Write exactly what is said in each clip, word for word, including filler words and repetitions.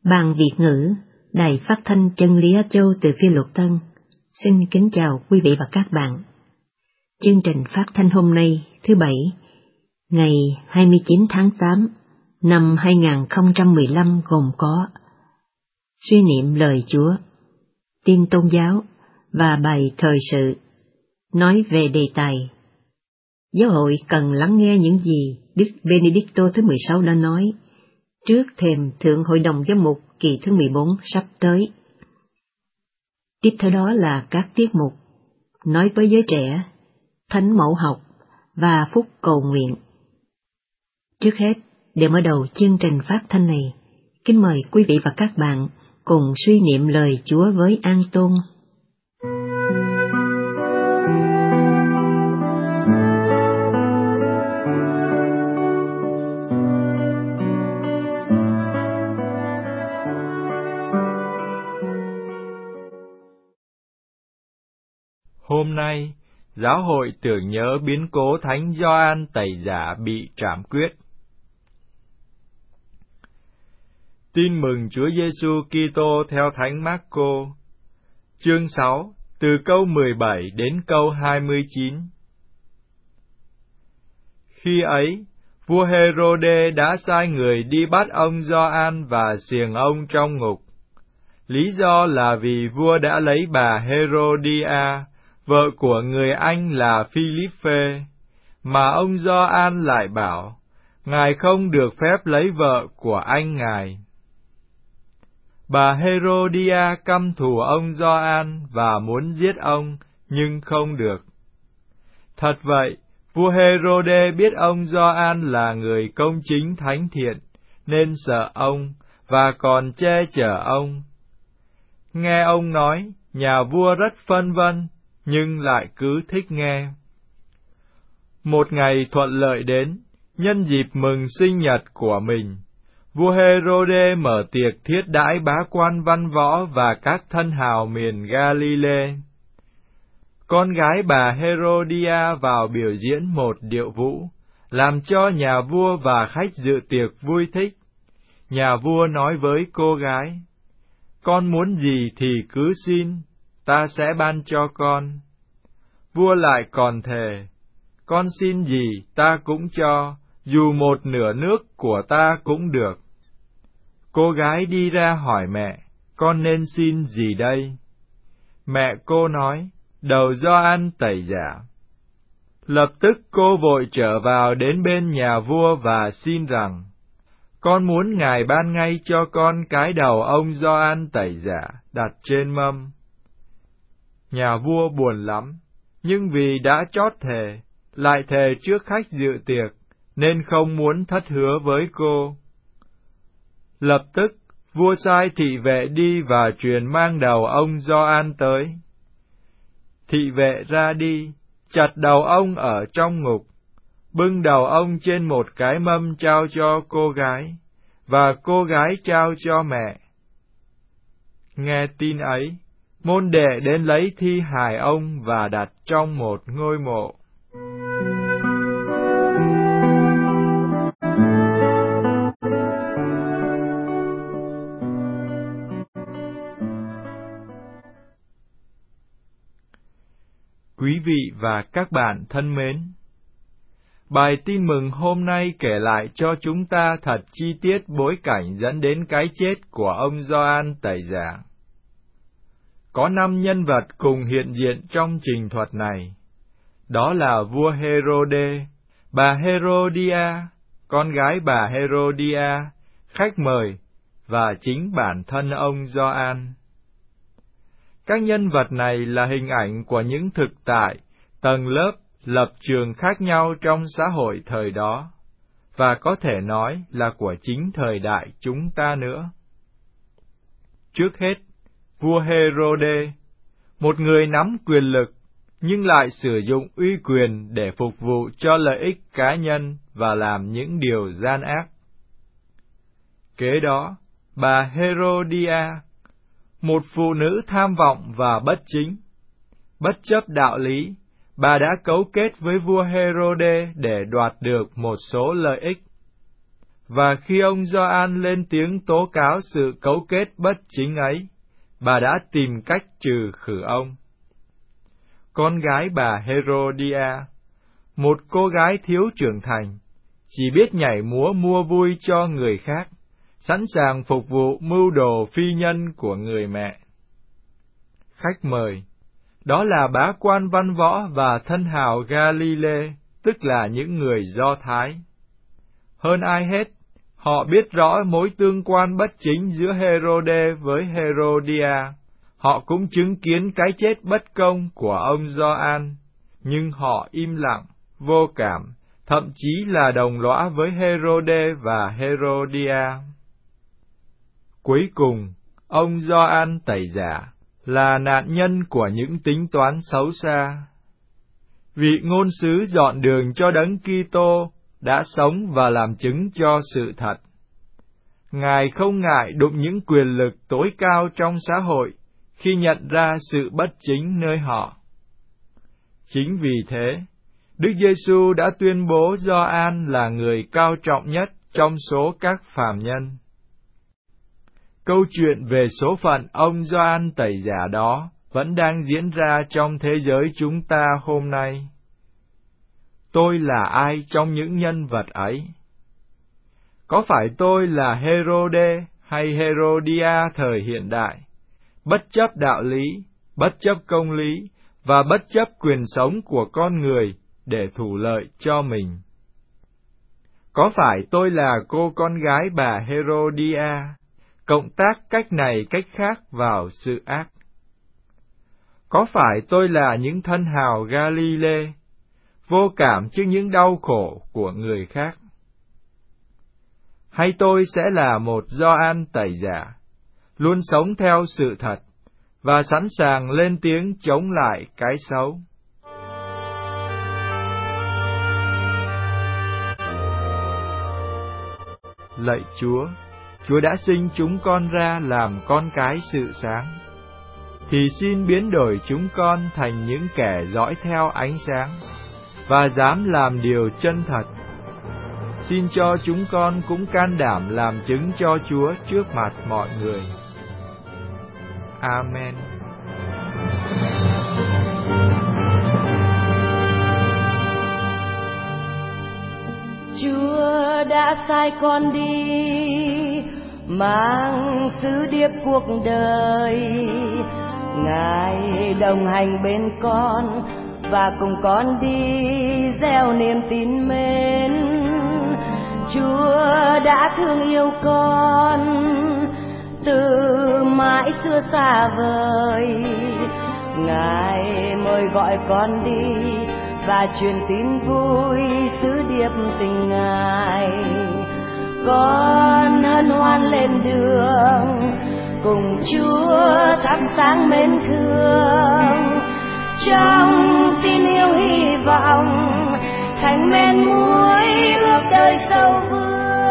Ban Việt ngữ, Đài Phát thanh Chân Lý Á Châu từ Phi Luật Tân, xin kính chào quý vị và các bạn. Chương trình phát thanh hôm nay, thứ Bảy, ngày hai mươi chín tháng tám năm hai nghìn không trăm mười lăm gồm có suy niệm lời Chúa, tin tôn giáo và bài thời sự, nói về đề tài giáo hội cần lắng nghe những gì Đức Benedicto thứ mười sáu đã nói trước thềm Thượng Hội đồng Giám mục kỳ thứ mười bốn sắp tới. Tiếp theo đó là các tiết mục nói với giới trẻ, thánh mẫu học và phúc cầu nguyện. Trước hết, để mở đầu chương trình phát thanh này, kính mời quý vị và các bạn cùng suy niệm lời Chúa với an tôn. Hôm nay, giáo hội tưởng nhớ biến cố Thánh Gioan Tẩy Giả bị trảm quyết. Tin mừng Chúa Giêsu Kitô theo Thánh Mác-cô, chương sáu, từ câu mười bảy đến câu hai mươi chín. Khi ấy, vua Hê-rô-đê đã sai người đi bắt ông Gioan và xiềng ông trong ngục. Lý do là vì vua đã lấy bà Hê-rô-đi-a, vợ của người anh là Phi-líp-phê, mà ông Gioan lại bảo, ngài không được phép lấy vợ của anh ngài. Bà Hê-rô-đi-a căm thù ông Gioan và muốn giết ông, nhưng không được. Thật vậy, vua Hê-rô-đê biết ông Gioan là người công chính thánh thiện, nên sợ ông, và còn che chở ông. Nghe ông nói, nhà vua rất phân vân, nhưng lại cứ thích nghe. Một ngày thuận lợi đến, nhân dịp mừng sinh nhật của mình, vua Hê-rô-đê mở tiệc thiết đãi bá quan văn võ và các thân hào miền Ga-li-lê. Con gái bà Hê-rô-đi-a vào biểu diễn một điệu vũ, làm cho nhà vua và khách dự tiệc vui thích. Nhà vua nói với cô gái, con muốn gì thì cứ xin, ta sẽ ban cho con. Vua lại còn thề, con xin gì ta cũng cho, dù một nửa nước của ta cũng được. Cô gái đi ra hỏi mẹ, con nên xin gì đây? Mẹ cô nói, đầu Gioan Tẩy Giả. Lập tức cô vội trở vào đến bên nhà vua và xin rằng, con muốn ngài ban ngay cho con cái đầu ông Gioan Tẩy Giả đặt trên mâm. Nhà vua buồn lắm, nhưng vì đã chót thề, lại thề trước khách dự tiệc, nên không muốn thất hứa với cô. Lập tức, vua sai thị vệ đi và truyền mang đầu ông Gioan tới. Thị vệ ra đi, chặt đầu ông ở trong ngục, bưng đầu ông trên một cái mâm trao cho cô gái, và cô gái trao cho mẹ. Nghe tin ấy, môn đệ đến lấy thi hài ông và đặt trong một ngôi mộ. Quý vị và các bạn thân mến, bài tin mừng hôm nay kể lại cho chúng ta thật chi tiết bối cảnh dẫn đến cái chết của ông Gioan Tẩy Giả. Có năm nhân vật cùng hiện diện trong trình thuật này. Đó là vua Hê-rô-đê, bà Hê-rô-đi-a, con gái bà Hê-rô-đi-a, khách mời, và chính bản thân ông Gioan. Các nhân vật này là hình ảnh của những thực tại, tầng lớp, lập trường khác nhau trong xã hội thời đó, và có thể nói là của chính thời đại chúng ta nữa. Trước hết, vua Hê-rô-đê, một người nắm quyền lực, nhưng lại sử dụng uy quyền để phục vụ cho lợi ích cá nhân và làm những điều gian ác. Kế đó, bà Hê-rô-đi-a, một phụ nữ tham vọng và bất chính. Bất chấp đạo lý, bà đã cấu kết với vua Hê-rô-đê để đoạt được một số lợi ích. và khi ông Gioan lên tiếng tố cáo sự cấu kết bất chính ấy, bà đã tìm cách trừ khử ông. Con gái bà Herodia, một cô gái thiếu trưởng thành, chỉ biết nhảy múa mua vui cho người khác, sẵn sàng phục vụ mưu đồ phi nhân của người mẹ. Khách mời, đó là bá quan văn võ và thân hào Galile, tức là những người Do Thái. Hơn ai hết, họ biết rõ mối tương quan bất chính giữa Herode với Herodia. Họ cũng chứng kiến cái chết bất công của ông Gioan, nhưng họ im lặng, vô cảm, thậm chí là đồng lõa với Herode và Herodia. Cuối cùng, ông Gioan Tẩy Giả là nạn nhân của những tính toán xấu xa. Vị ngôn sứ dọn đường cho Đấng Kitô đã sống và làm chứng cho sự thật. Ngài không ngại đụng những quyền lực tối cao trong xã hội khi nhận ra sự bất chính nơi họ. Chính vì thế, Đức Giêsu đã tuyên bố Gioan là người cao trọng nhất trong số các phàm nhân. Câu chuyện về số phận ông Gioan Tẩy Giả đó vẫn đang diễn ra trong thế giới chúng ta hôm nay. Tôi là ai trong những nhân vật ấy? Có phải tôi là Herode hay Herodia thời hiện đại, bất chấp đạo lý, bất chấp công lý và bất chấp quyền sống của con người để thủ lợi cho mình? Có phải tôi là cô con gái bà Herodia, cộng tác cách này cách khác vào sự ác? Có phải tôi là những thân hào Galile, vô cảm trước những đau khổ của người khác? Hay tôi sẽ là một Gioan Tẩy Giả, luôn sống theo sự thật, và sẵn sàng lên tiếng chống lại cái xấu? Lạy Chúa, Chúa đã sinh chúng con ra làm con cái sự sáng, thì xin biến đổi chúng con thành những kẻ dõi theo ánh sáng, và dám làm điều chân thật. Xin cho chúng con cũng can đảm làm chứng cho Chúa trước mặt mọi người. Amen. Chúa đã sai con đi mang sứ điệp cuộc đời, Ngài đồng hành bên con và cùng con đi gieo niềm tin mến. Chúa đã thương yêu con từ mãi xưa xa vời, Ngài mời gọi con đi và truyền tin vui sứ điệp tình Ngài. Con hân hoan lên đường cùng Chúa thắp sáng mến thương, trong tin yêu hy vọng thành men muối ước đời sâu vương.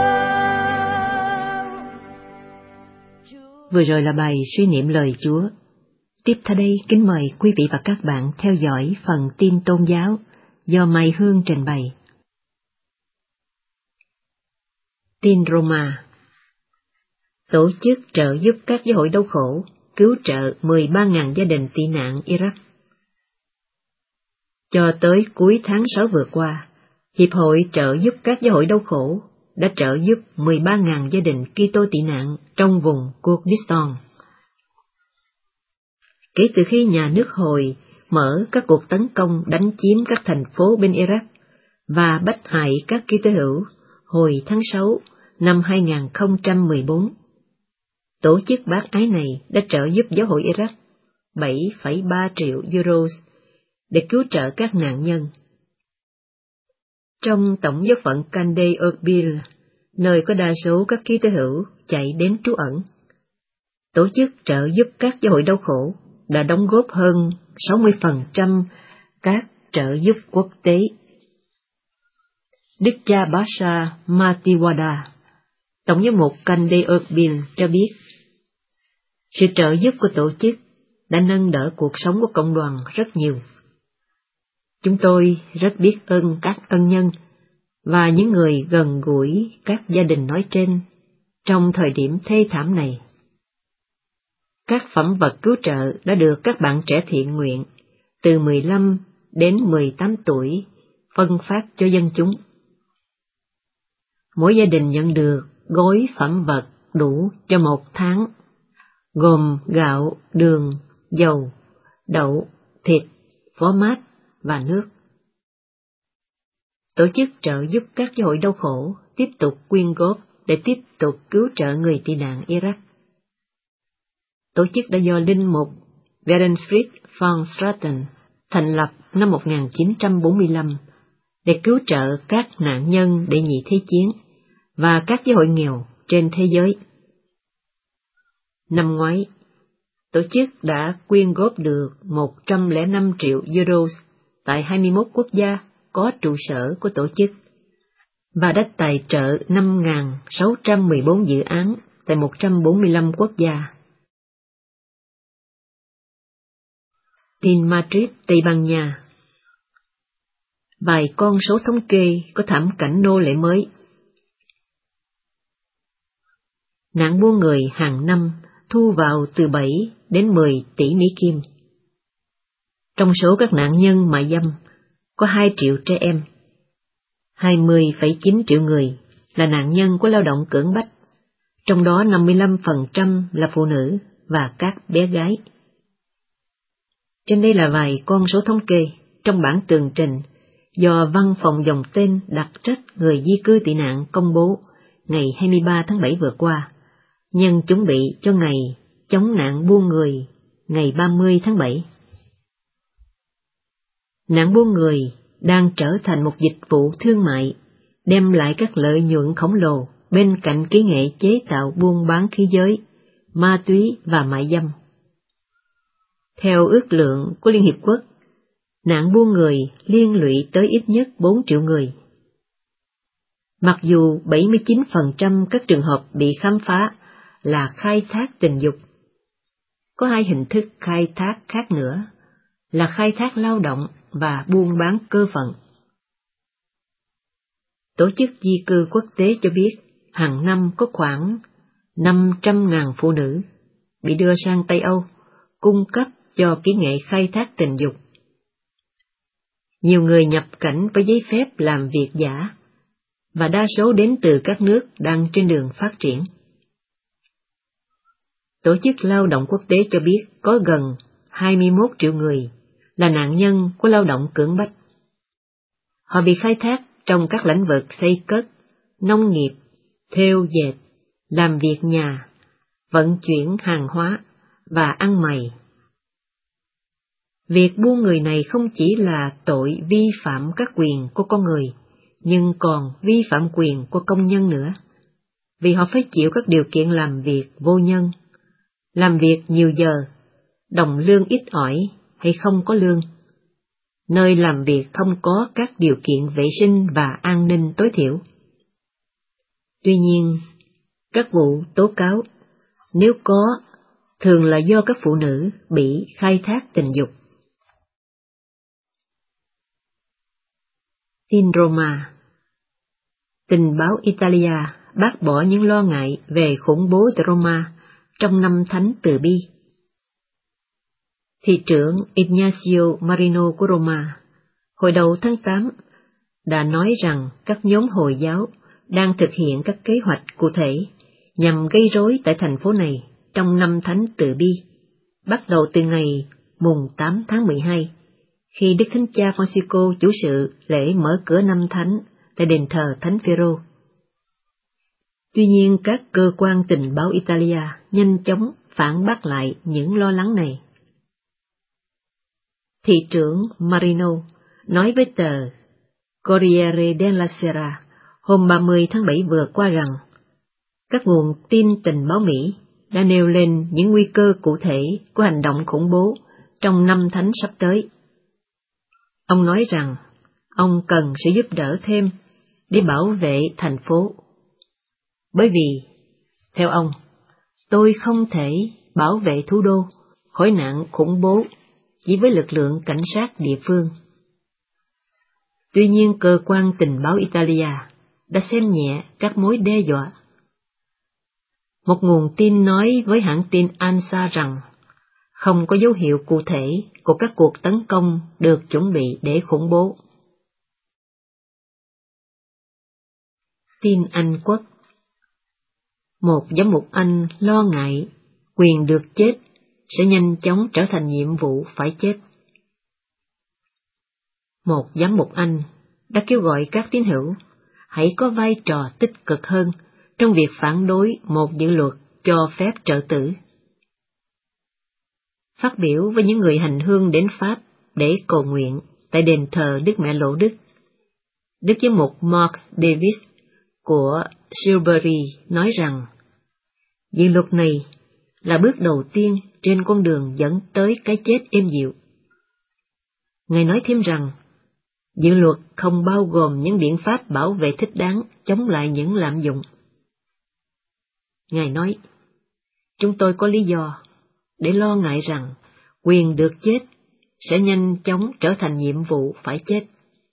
Vừa rồi là bài suy niệm lời Chúa. Tiếp theo đây, kính mời quý vị và các bạn theo dõi phần tin tôn giáo do Mai Hương trình bày. Tin Roma. Tổ chức trợ giúp các giáo hội đau khổ, cứu trợ mười ba nghìn gia đình tị nạn Iraq. Cho tới cuối tháng sáu vừa qua, Hiệp hội trợ giúp các giáo hội đau khổ đã trợ giúp mười ba nghìn gia đình Kitô tị nạn trong vùng Kurdistan. Kể từ khi nhà nước Hồi mở các cuộc tấn công đánh chiếm các thành phố bên Iraq và bắt hại các Kitô hữu hồi tháng sáu năm hai nghìn không trăm mười bốn, tổ chức bác ái này đã trợ giúp giáo hội Iraq bảy phẩy ba triệu euro để cứu trợ các nạn nhân. Trong tổng giáo phận Kande Erbil, nơi có đa số các Kitô hữu chạy đến trú ẩn, tổ chức trợ giúp các giáo hội đau khổ đã đóng góp hơn sáu mươi phần trăm các trợ giúp quốc tế. Đức cha Basha Matiwada, tổng giám mục Kande Erbil cho biết, sự trợ giúp của tổ chức đã nâng đỡ cuộc sống của cộng đoàn rất nhiều. Chúng tôi rất biết ơn các ân nhân và những người gần gũi các gia đình nói trên trong thời điểm thê thảm này. Các phẩm vật cứu trợ đã được các bạn trẻ thiện nguyện từ mười lăm đến mười tám tuổi phân phát cho dân chúng. Mỗi gia đình nhận được gói phẩm vật đủ cho một tháng, gồm gạo, đường, dầu, đậu, thịt, phó mát và nước. Tổ chức trợ giúp các giáo hội đau khổ tiếp tục quyên góp để tiếp tục cứu trợ người tị nạn Iraq. Tổ chức đã do Linh mục Werenfried von Straten thành lập năm một nghìn chín trăm bốn mươi lăm để cứu trợ các nạn nhân đệ nhị thế chiến và các giáo hội nghèo trên thế giới. Năm ngoái, tổ chức đã quyên góp được một trăm lẻ năm triệu euro tại hai mươi mốt quốc gia có trụ sở của tổ chức và đã tài trợ năm nghìn sáu trăm mười bốn dự án tại một trăm bốn mươi lăm quốc gia. Tin Madrid, Tây Ban Nha. Vài con số thống kê có thảm cảnh nô lệ mới. Nạn buôn người hàng năm thu vào từ bảy đến mười tỷ Mỹ Kim. Trong số các nạn nhân mại dâm, có hai triệu trẻ em, hai mươi phẩy chín triệu người là nạn nhân của lao động cưỡng bách, trong đó năm mươi lăm phần trăm là phụ nữ và các bé gái. Trên đây là vài con số thống kê trong bản tường trình do Văn phòng dòng tên đặc trách người di cư tị nạn công bố ngày hai mươi ba tháng bảy vừa qua, nhân chuẩn bị cho ngày chống nạn buôn người ngày ba mươi tháng bảy. Nạn buôn người đang trở thành một dịch vụ thương mại, đem lại các lợi nhuận khổng lồ bên cạnh kỹ nghệ chế tạo buôn bán khí giới, ma túy và mại dâm. Theo ước lượng của Liên Hiệp Quốc, nạn buôn người liên lụy tới ít nhất bốn triệu người. Mặc dù bảy mươi chín phần trăm các trường hợp bị khám phá là khai thác tình dục, có hai hình thức khai thác khác nữa là khai thác lao động và buôn bán cơ phận. Tổ chức di cư quốc tế cho biết hàng năm có khoảng năm trăm nghìn phụ nữ bị đưa sang Tây Âu cung cấp cho kỹ nghệ khai thác tình dục. Nhiều người nhập cảnh với giấy phép làm việc giả, và đa số đến từ các nước đang trên đường phát triển. Tổ chức Lao động Quốc tế cho biết có gần hai mươi mốt triệu người là nạn nhân của lao động cưỡng bách. Họ bị khai thác trong các lĩnh vực xây cất, nông nghiệp, thêu dệt, làm việc nhà, vận chuyển hàng hóa và ăn mày. Việc buôn người này không chỉ là tội vi phạm các quyền của con người, nhưng còn vi phạm quyền của công nhân nữa, vì họ phải chịu các điều kiện làm việc vô nhân, làm việc nhiều giờ, đồng lương ít ỏi hay không có lương, nơi làm việc không có các điều kiện vệ sinh và an ninh tối thiểu. Tuy nhiên, các vụ tố cáo, nếu có, thường là do các phụ nữ bị khai thác tình dục. Tin Roma. Tình báo Italia bác bỏ những lo ngại về khủng bố tại Roma trong năm Thánh Từ Bi. Thị trưởng Ignazio Marino của Roma, hồi đầu tháng tám, đã nói rằng các nhóm Hồi giáo đang thực hiện các kế hoạch cụ thể nhằm gây rối tại thành phố này trong năm Thánh Từ Bi, bắt đầu từ ngày mùng tám tháng mười hai, khi Đức Thánh Cha Francisco chủ sự lễ mở cửa năm Thánh tại đền thờ Thánh Phêrô. Tuy nhiên, các cơ quan tình báo Italia nhanh chóng phản bác lại những lo lắng này. Thị trưởng Marino nói với tờ Corriere della Sera hôm ba mươi tháng bảy vừa qua rằng các nguồn tin tình báo Mỹ đã nêu lên những nguy cơ cụ thể của hành động khủng bố trong năm Thánh sắp tới. Ông nói rằng ông cần sự giúp đỡ thêm để bảo vệ thành phố. Bởi vì, theo ông, tôi không thể bảo vệ thủ đô khỏi nạn khủng bố chỉ với lực lượng cảnh sát địa phương. Tuy nhiên cơ quan tình báo Italia đã xem nhẹ các mối đe dọa. Một nguồn tin nói với hãng tin ANSA rằng không có dấu hiệu cụ thể của các cuộc tấn công được chuẩn bị để khủng bố. Tin Anh Quốc. Một giám mục Anh lo ngại quyền được chết sẽ nhanh chóng trở thành nhiệm vụ phải chết. Một giám mục Anh đã kêu gọi các tín hữu hãy có vai trò tích cực hơn trong việc phản đối một dự luật cho phép trợ tử. Phát biểu với những người hành hương đến Pháp để cầu nguyện tại đền thờ Đức Mẹ Lộ Đức, Đức Giám mục Mark Davis của Silbury nói rằng dự luật này là bước đầu tiên trên con đường dẫn tới cái chết êm dịu. Ngài nói thêm rằng dự luật không bao gồm những biện pháp bảo vệ thích đáng chống lại những lạm dụng. Ngài nói, chúng tôi có lý do để lo ngại rằng quyền được chết sẽ nhanh chóng trở thành nhiệm vụ phải chết.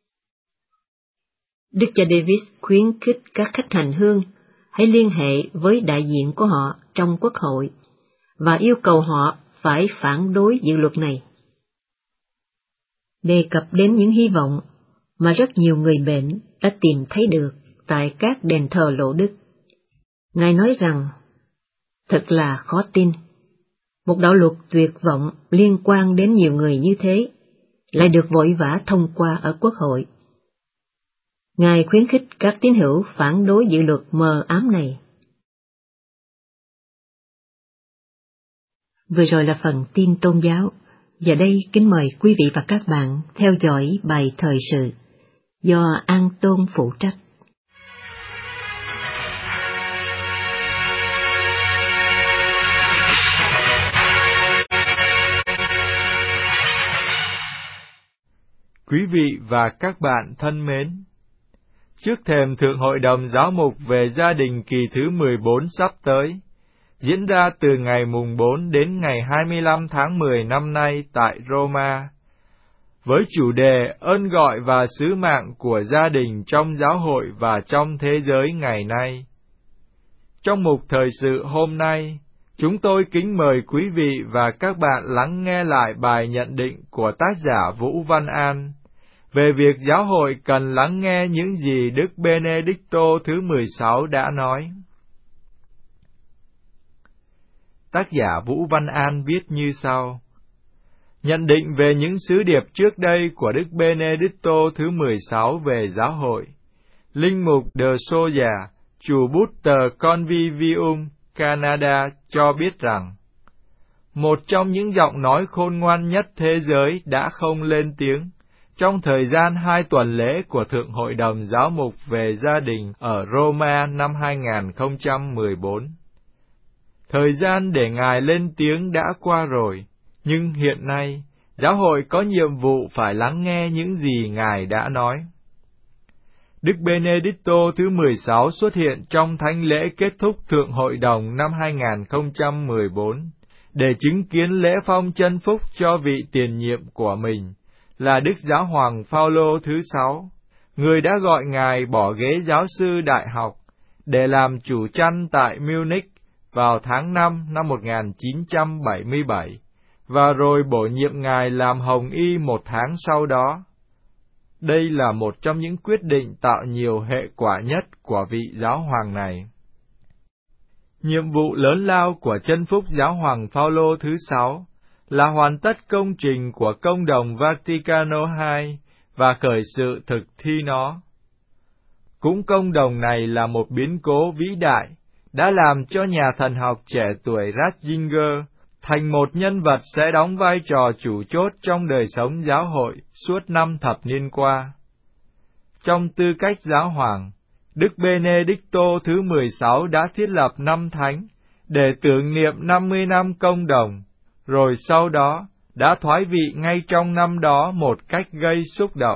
Đức cha Davis khuyến khích các khách hành hương hãy liên hệ với đại diện của họ trong quốc hội và yêu cầu họ phải phản đối dự luật này. Đề cập đến những hy vọng mà rất nhiều người bệnh đã tìm thấy được tại các đền thờ Lộ Đức, Ngài nói rằng, thật là khó tin, một đạo luật tuyệt vọng liên quan đến nhiều người như thế lại được vội vã thông qua ở Quốc hội. Ngài khuyến khích các tín hữu phản đối dự luật mờ ám này. Vừa rồi là phần tin tôn giáo. Giờ đây kính mời quý vị và các bạn theo dõi bài thời sự do An Tôn phụ trách. Quý vị và các bạn thân mến, trước thềm Thượng Hội đồng Giáo mục về gia đình kỳ thứ mười bốn sắp tới, diễn ra từ ngày mùng bốn đến ngày hai mươi lăm tháng mười năm nay tại Roma, với chủ đề ơn gọi và sứ mạng của gia đình trong giáo hội và trong thế giới ngày nay. Trong mục thời sự hôm nay, chúng tôi kính mời quý vị và các bạn lắng nghe lại bài nhận định của tác giả Vũ Văn An về việc giáo hội cần lắng nghe những gì Đức Benedicto thứ mười sáu đã nói. Tác giả Vũ Văn An viết như sau: Nhận định về những sứ điệp trước đây của Đức Benedicto thứ mười sáu về giáo hội, Linh mục De Soja, chủ bút tờ Convivium Canada cho biết rằng, một trong những giọng nói khôn ngoan nhất thế giới đã không lên tiếng trong thời gian hai tuần lễ của Thượng Hội đồng Giáo mục về gia đình ở Roma năm hai nghìn không trăm mười bốn. Thời gian để Ngài lên tiếng đã qua rồi, nhưng hiện nay, giáo hội có nhiệm vụ phải lắng nghe những gì Ngài đã nói. Đức Benedicto thứ mười sáu xuất hiện trong thánh lễ kết thúc Thượng Hội đồng năm hai nghìn không trăm mười bốn, để chứng kiến lễ phong chân phúc cho vị tiền nhiệm của mình, là Đức Giáo hoàng Phaolô thứ sáu, người đã gọi Ngài bỏ ghế giáo sư đại học để làm chủ chăn tại Munich vào tháng năm năm một nghìn chín trăm bảy mươi bảy, và rồi bổ nhiệm Ngài làm hồng y một tháng sau đó. Đây là một trong những quyết định tạo nhiều hệ quả nhất của vị giáo hoàng này. Nhiệm vụ lớn lao của chân phúc Giáo hoàng Phaolô thứ sáu là hoàn tất công trình của Công đồng Vaticano hai và khởi sự thực thi nó. Cũng công đồng này là một biến cố vĩ đại, đã làm cho nhà thần học trẻ tuổi Ratzinger thành một nhân vật sẽ đóng vai trò chủ chốt trong đời sống giáo hội suốt năm thập niên qua. Trong tư cách giáo hoàng, Đức Benedicto thứ mười sáu đã thiết lập năm thánh để tưởng niệm năm mươi năm công đồng, rồi sau đó đã thoái vị ngay trong năm đó một cách gây xúc động.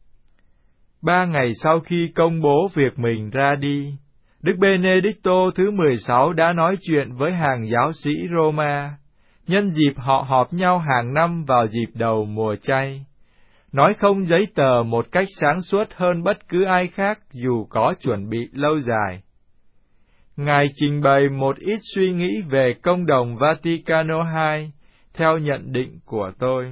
Ba ngày sau khi công bố việc mình ra đi, Đức Benedicto thứ mười sáu đã nói chuyện với hàng giáo sĩ Roma, nhân dịp họ họp nhau hàng năm vào dịp đầu mùa chay, nói không giấy tờ một cách sáng suốt hơn bất cứ ai khác dù có chuẩn bị lâu dài. Ngài trình bày một ít suy nghĩ về công đồng Vaticano hai, theo nhận định của tôi.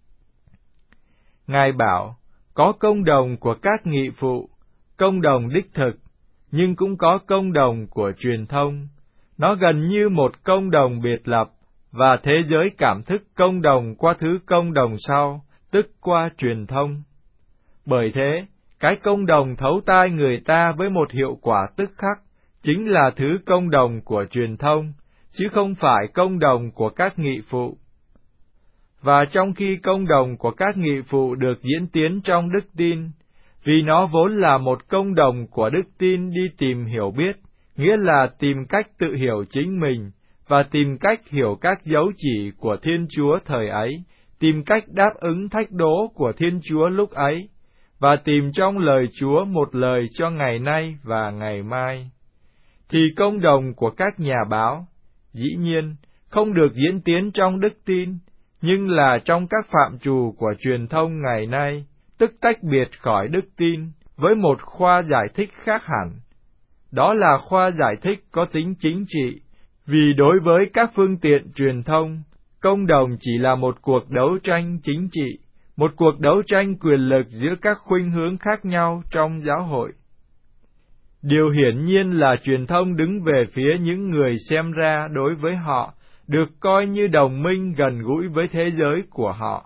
Ngài bảo, có công đồng của các nghị phụ, công đồng đích thực, nhưng cũng có công đồng của truyền thông. Nó gần như một công đồng biệt lập, và thế giới cảm thức công đồng qua thứ công đồng sau, tức qua truyền thông. Bởi thế, cái công đồng thấu tai người ta với một hiệu quả tức khắc, chính là thứ công đồng của truyền thông, chứ không phải công đồng của các nghị phụ. Và trong khi công đồng của các nghị phụ được diễn tiến trong đức tin, vì nó vốn là một công đồng của đức tin đi tìm hiểu biết, nghĩa là tìm cách tự hiểu chính mình, và tìm cách hiểu các dấu chỉ của Thiên Chúa thời ấy, tìm cách đáp ứng thách đố của Thiên Chúa lúc ấy, và tìm trong lời Chúa một lời cho ngày nay và ngày mai. Thì công đồng của các nhà báo, dĩ nhiên, không được diễn tiến trong đức tin, nhưng là trong các phạm trù của truyền thông ngày nay, tức tách biệt khỏi đức tin, với một khoa giải thích khác hẳn. Đó là khoa giải thích có tính chính trị, vì đối với các phương tiện truyền thông, công đồng chỉ là một cuộc đấu tranh chính trị, một cuộc đấu tranh quyền lực giữa các khuynh hướng khác nhau trong giáo hội. Điều hiển nhiên là truyền thông đứng về phía những người xem ra đối với họ, được coi như đồng minh gần gũi với thế giới của họ.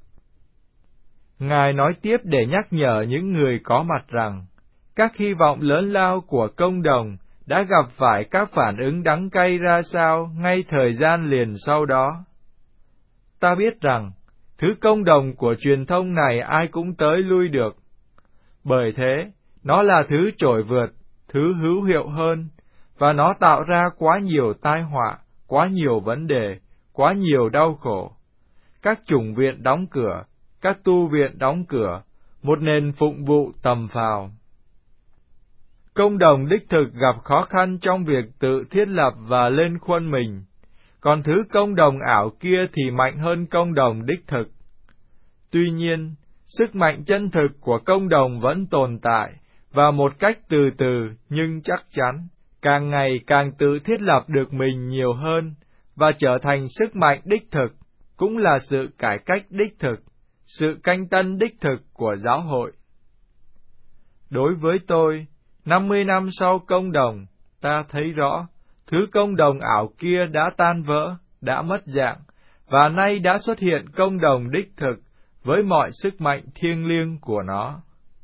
Ngài nói tiếp để nhắc nhở những người có mặt rằng, các hy vọng lớn lao của công đồng đã gặp phải các phản ứng đắng cay ra sao ngay thời gian liền sau đó. Ta biết rằng, thứ công đồng của truyền thông này ai cũng tới lui được. Bởi thế, nó là thứ trội vượt, thứ hữu hiệu hơn, và nó tạo ra quá nhiều tai họa, quá nhiều vấn đề, quá nhiều đau khổ. Các chủng viện đóng cửa, các tu viện đóng cửa, một nền phụng vụ tầm phào. Công đồng đích thực gặp khó khăn trong việc tự thiết lập và lên khuôn mình, còn thứ công đồng ảo kia thì mạnh hơn công đồng đích thực. Tuy nhiên, sức mạnh chân thực của công đồng vẫn tồn tại, và một cách từ từ nhưng chắc chắn, càng ngày càng tự thiết lập được mình nhiều hơn, và trở thành sức mạnh đích thực, cũng là sự cải cách đích thực, sự canh tân đích thực của giáo hội. Đối với tôi, năm mươi năm sau công đồng, ta thấy rõ, thứ công đồng ảo kia đã tan vỡ, đã mất dạng, và nay đã xuất hiện công đồng đích thực với mọi sức mạnh thiêng liêng của nó.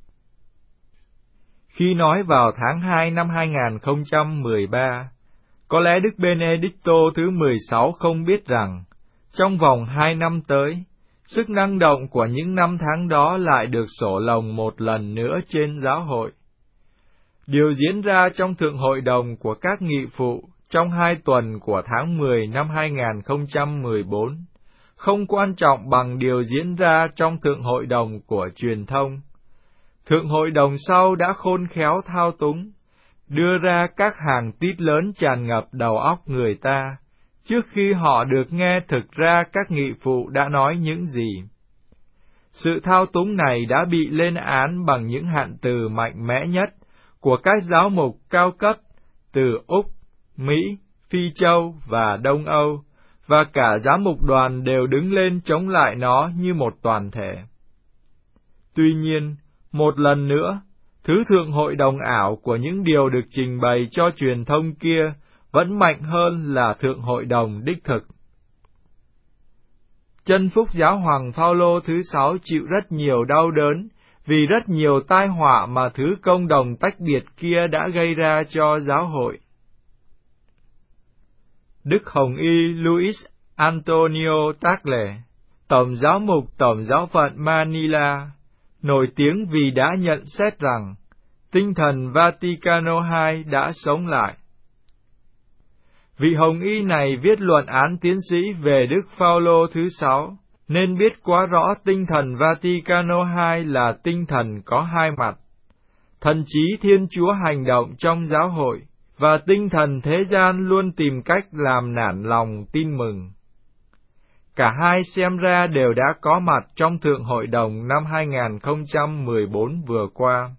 Khi nói vào tháng hai năm hai nghìn không trăm mười ba, có lẽ Đức Benedicto thứ mười sáu không biết rằng, trong vòng hai năm tới, sức năng động của những năm tháng đó lại được sổ lồng một lần nữa trên giáo hội. Điều diễn ra trong Thượng Hội đồng của các nghị phụ trong hai tuần của tháng mười năm hai nghìn không trăm mười bốn, không quan trọng bằng điều diễn ra trong Thượng Hội đồng của truyền thông. Thượng Hội đồng sau đã khôn khéo thao túng, đưa ra các hàng tít lớn tràn ngập đầu óc người ta, trước khi họ được nghe thực ra các nghị phụ đã nói những gì. Sự thao túng này đã bị lên án bằng những hạn từ mạnh mẽ nhất của các giáo mục cao cấp từ Úc, Mỹ, Phi Châu và Đông Âu, và cả giám mục đoàn đều đứng lên chống lại nó như một toàn thể. Tuy nhiên, một lần nữa, thứ Thượng Hội đồng ảo của những điều được trình bày cho truyền thông kia vẫn mạnh hơn là Thượng Hội đồng đích thực. Chân phúc giáo hoàng Phaolô thứ sáu chịu rất nhiều đau đớn vì rất nhiều tai họa mà thứ công đồng tách biệt kia đã gây ra cho giáo hội. Đức Hồng Y Luis Antonio Tagle, Tổng giáo mục Tổng giáo phận Manila, nổi tiếng vì đã nhận xét rằng tinh thần Vaticano hai đã sống lại. Vị Hồng Y này viết luận án tiến sĩ về Đức Phaolô thứ sáu, nên biết quá rõ tinh thần Vaticano hai là tinh thần có hai mặt. Thần trí Thiên Chúa hành động trong giáo hội, và tinh thần thế gian luôn tìm cách làm nản lòng tin mừng. Cả hai xem ra đều đã có mặt trong Thượng Hội đồng năm hai nghìn không trăm mười bốn vừa qua.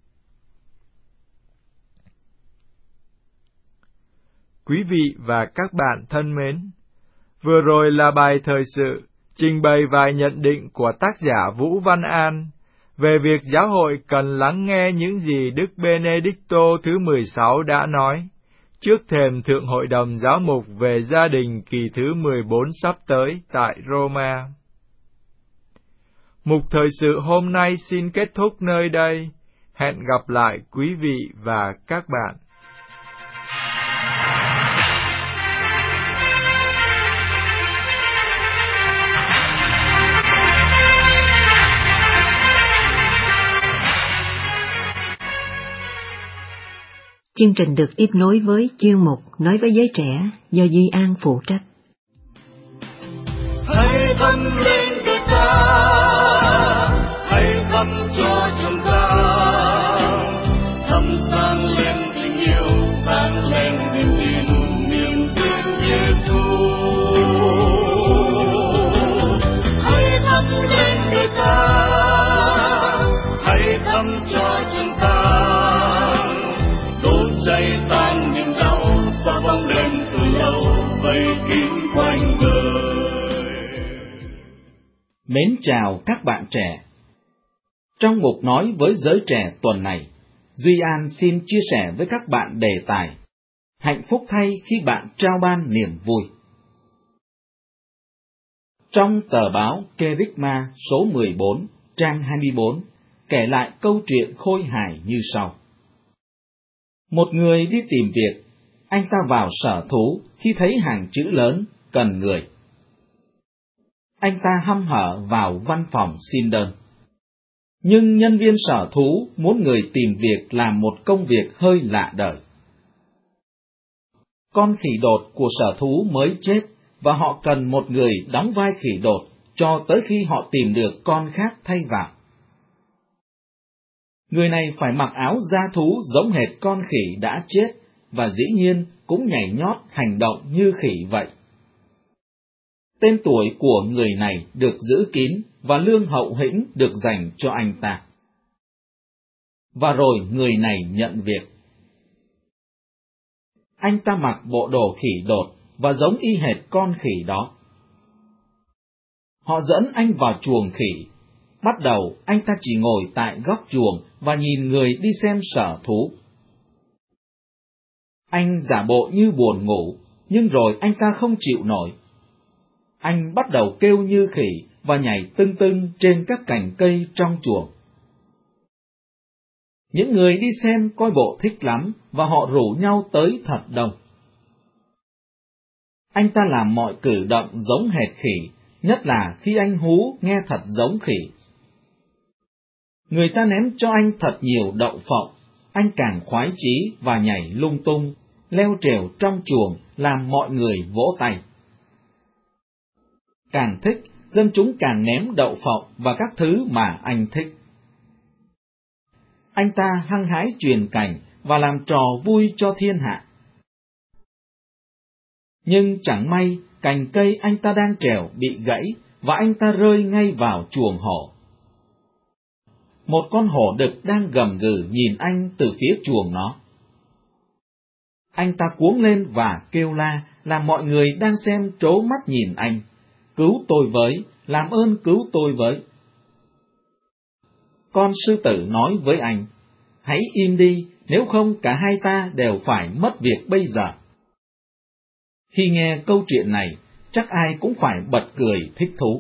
Quý vị và các bạn thân mến, vừa rồi là bài thời sự trình bày vài nhận định của tác giả Vũ Văn An về việc giáo hội cần lắng nghe những gì Đức Benedicto thứ mười sáu đã nói trước thềm Thượng Hội đồng Giáo mục về gia đình kỳ thứ mười bốn sắp tới tại Roma. Mục thời sự hôm nay xin kết thúc nơi đây. Hẹn gặp lại quý vị và các bạn. Chương trình được tiếp nối với chuyên mục Nói với giới trẻ do Duy An phụ trách. Hãy thăm lên đời ta, hãy thăm cho chúng ta, thăm sáng lên tình yêu, sáng lên niềm tin, niềm tin Giêsu. Hãy thăm lên đời ta, hãy thăm cho chúng ta, đốt cháy tan niềm đau, xóa bóng đêm từ lâu vây kín quanh đời. Mến chào các bạn trẻ. Trong mục Nói với giới trẻ tuần này, Duy An xin chia sẻ với các bạn đề tài hạnh phúc thay khi bạn trao ban niềm vui. Trong tờ báo Kerygma số mười bốn, trang hai mươi bốn, kể lại câu chuyện khôi hài như sau. Một người đi tìm việc, anh ta vào sở thú khi thấy hàng chữ lớn cần người. Anh ta hăm hở vào văn phòng xin đơn. Nhưng nhân viên sở thú muốn người tìm việc làm một công việc hơi lạ đời. Con khỉ đột của sở thú mới chết và họ cần một người đóng vai khỉ đột cho tới khi họ tìm được con khác thay vào. Người này phải mặc áo da thú giống hệt con khỉ đã chết và dĩ nhiên cũng nhảy nhót hành động như khỉ vậy. Tên tuổi của người này được giữ kín và lương hậu hĩnh được dành cho anh ta. Và rồi người này nhận việc. Anh ta mặc bộ đồ khỉ đột và giống y hệt con khỉ đó. Họ dẫn anh vào chuồng khỉ. Bắt đầu anh ta chỉ ngồi tại góc chuồng và nhìn người đi xem sở thú. Anh giả bộ như buồn ngủ, nhưng rồi anh ta không chịu nổi. Anh bắt đầu kêu như khỉ và nhảy tưng tưng trên các cành cây trong chuồng. Những người đi xem coi bộ thích lắm và họ rủ nhau tới thật đông. Anh ta làm mọi cử động giống hệt khỉ, nhất là khi anh hú nghe thật giống khỉ. Người ta ném cho anh thật nhiều đậu phộng, anh càng khoái chí và nhảy lung tung, leo trèo trong chuồng làm mọi người vỗ tay. Càng thích, dân chúng càng ném đậu phộng và các thứ mà anh thích. Anh ta hăng hái truyền cảnh và làm trò vui cho thiên hạ. Nhưng chẳng may, cành cây anh ta đang trèo bị gãy và anh ta rơi ngay vào chuồng hổ. Một con hổ đực đang gầm gừ nhìn anh từ phía chuồng nó. Anh ta cuống lên và kêu la, làm mọi người đang xem trố mắt nhìn anh. Cứu tôi với, làm ơn cứu tôi với. Con sư tử nói với anh, hãy im đi, nếu không cả hai ta đều phải mất việc bây giờ. Khi nghe câu chuyện này, chắc ai cũng phải bật cười thích thú.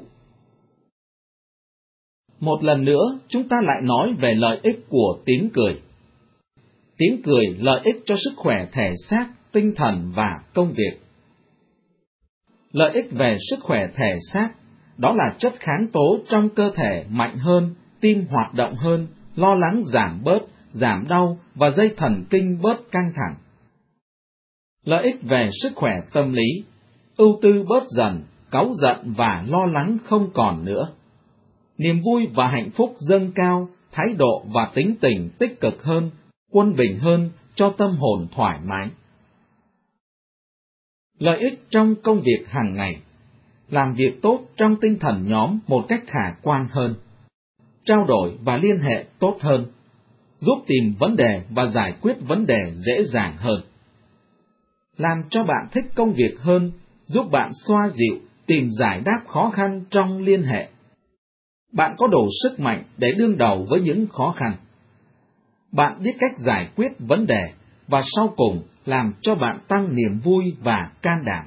Một lần nữa, chúng ta lại nói về lợi ích của tiếng cười. Tiếng cười lợi ích cho sức khỏe thể xác, tinh thần và công việc. Lợi ích về sức khỏe thể xác, đó là chất kháng tố trong cơ thể mạnh hơn, tim hoạt động hơn, lo lắng giảm bớt, giảm đau và dây thần kinh bớt căng thẳng. Lợi ích về sức khỏe tâm lý, ưu tư bớt dần, cáu giận và lo lắng không còn nữa. Niềm vui và hạnh phúc dâng cao, thái độ và tính tình tích cực hơn, quân bình hơn, cho tâm hồn thoải mái. Lợi ích trong công việc hàng ngày, làm việc tốt trong tinh thần nhóm một cách khả quan hơn, trao đổi và liên hệ tốt hơn, giúp tìm vấn đề và giải quyết vấn đề dễ dàng hơn, làm cho bạn thích công việc hơn, giúp bạn xoa dịu, tìm giải đáp khó khăn trong liên hệ. Bạn có đủ sức mạnh để đương đầu với những khó khăn. Bạn biết cách giải quyết vấn đề và sau cùng làm cho bạn tăng niềm vui và can đảm.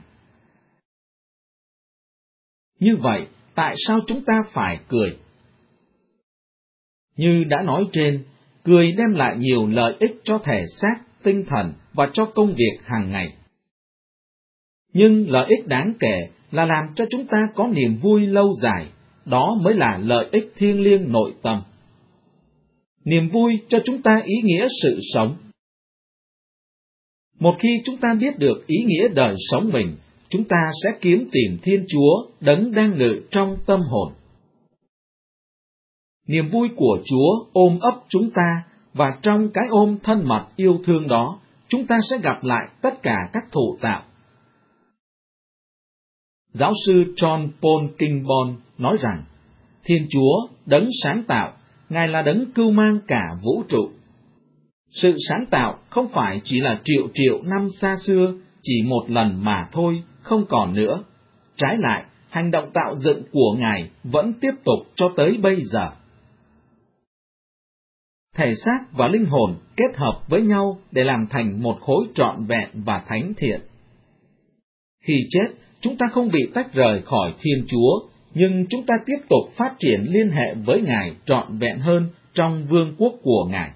Như vậy, tại sao chúng ta phải cười? Như đã nói trên, cười đem lại nhiều lợi ích cho thể xác, tinh thần và cho công việc hàng ngày. Nhưng lợi ích đáng kể là làm cho chúng ta có niềm vui lâu dài, đó mới là lợi ích thiêng liêng nội tâm. Niềm vui cho chúng ta ý nghĩa sự sống. Một khi chúng ta biết được ý nghĩa đời sống mình, chúng ta sẽ kiếm tìm Thiên Chúa đấng đang ngự trong tâm hồn. Niềm vui của Chúa ôm ấp chúng ta, và trong cái ôm thân mật yêu thương đó, chúng ta sẽ gặp lại tất cả các thụ tạo. Giáo sư John Paul Kingbon nói rằng, Thiên Chúa, đấng sáng tạo, Ngài là đấng cưu mang cả vũ trụ. Sự sáng tạo không phải chỉ là triệu triệu năm xa xưa, chỉ một lần mà thôi, không còn nữa. Trái lại, hành động tạo dựng của Ngài vẫn tiếp tục cho tới bây giờ. Thể xác và linh hồn kết hợp với nhau để làm thành một khối trọn vẹn và thánh thiện. Khi chết, chúng ta không bị tách rời khỏi Thiên Chúa, nhưng chúng ta tiếp tục phát triển liên hệ với Ngài trọn vẹn hơn trong vương quốc của Ngài.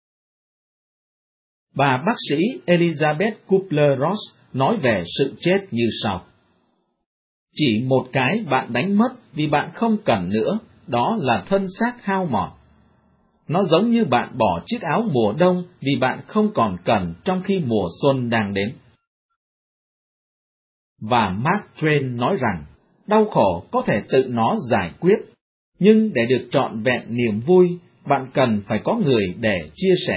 Bà bác sĩ Elizabeth Kubler-Ross nói về sự chết như sau. Chỉ một cái bạn đánh mất vì bạn không cần nữa, đó là thân xác hao mòn. Nó giống như bạn bỏ chiếc áo mùa đông vì bạn không còn cần trong khi mùa xuân đang đến. Và Mark Twain nói rằng, đau khổ có thể tự nó giải quyết, nhưng để được trọn vẹn niềm vui, bạn cần phải có người để chia sẻ.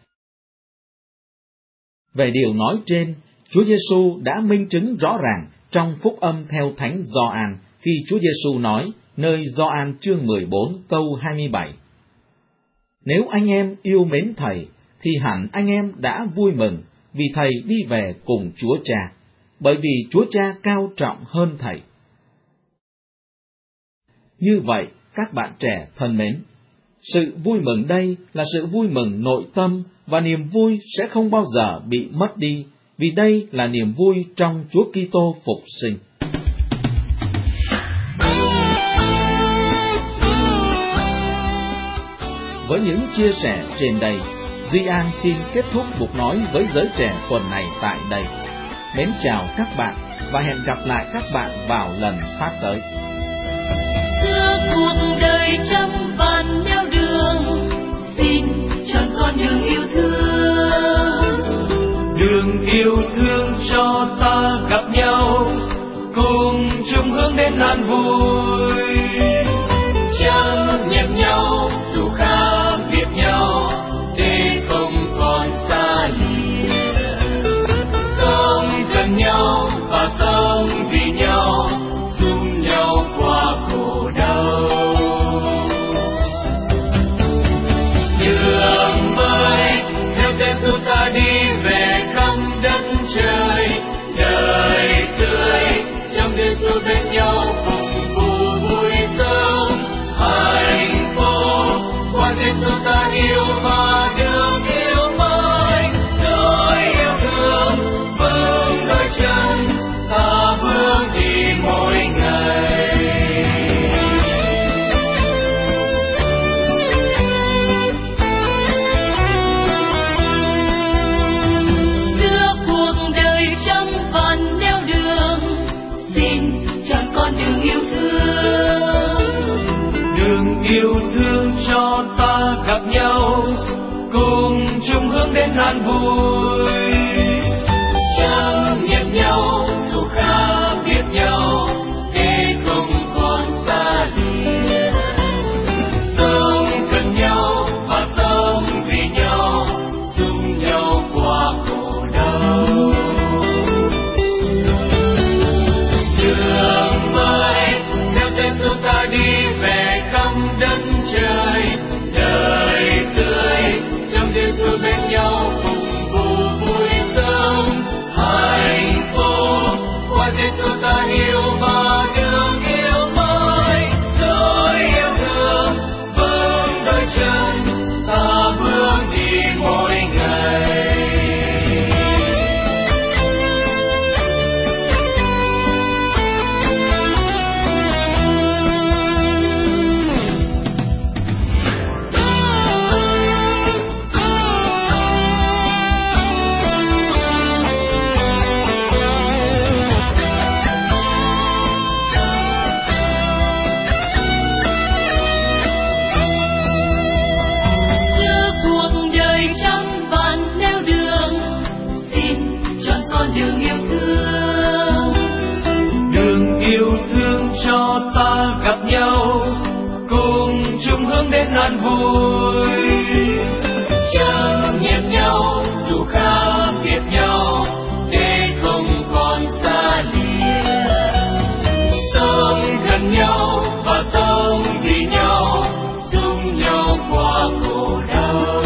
Về điều nói trên, Chúa Giêsu đã minh chứng rõ ràng trong phúc âm theo Thánh Gioan khi Chúa Giêsu nói nơi Gioan chương mười bốn câu hai mươi bảy. Nếu anh em yêu mến Thầy, thì hẳn anh em đã vui mừng vì Thầy đi về cùng Chúa Cha, bởi vì Chúa Cha cao trọng hơn Thầy. Như vậy, các bạn trẻ thân mến, sự vui mừng đây là sự vui mừng nội tâm, và niềm vui sẽ không bao giờ bị mất đi, vì đây là niềm vui trong Chúa Kitô phục sinh. Với những chia sẻ trên đây, Duy An xin kết thúc cuộc nói với giới trẻ tuần này tại đây. Mến chào các bạn và hẹn gặp lại các bạn vào lần phát tới. Giữa cuộc đời trăm vạn nẻo đường, xin chọn con đường yêu thương. Đường yêu thương cho ta gặp nhau, cùng chung hướng đến an vui. Chẳng nhịp nhau dù khác biệt nhau, để không còn xa lìa. Sống gần nhau và sống vì nhau, giúp nhau qua khổ đau. Đường mới theo tên Giêsu ta đi về khắp đất trời, đời tươi trong Đức Giêsu bên nhau cùng vui vui sống hạnh phúc. Qua Giêsu ta yêu và được yêu mới, đôi yêu thương vững đôi chân ta bước đi mỗi ngày. Giữa cuộc đời trăm vạn nẻo đường, xin chọn con đường yêu thương. Đường yêu thương cho ta gặp nhau, cùng chung hướng đến an vui. Chẳng nhịp nhau dù khác biệt nhau, để không còn xa lìa. Sống gần nhau và sống vì nhau, giúp nhau qua khổ đau. Đường mới cho ta gặp nhau, cùng chung hướng đến an vui. Chẳng nhầm nhau dù khác biệt nhau, để không còn xa lìa. Sống gần nhau và sống vì nhau, chung nhau qua khổ đau.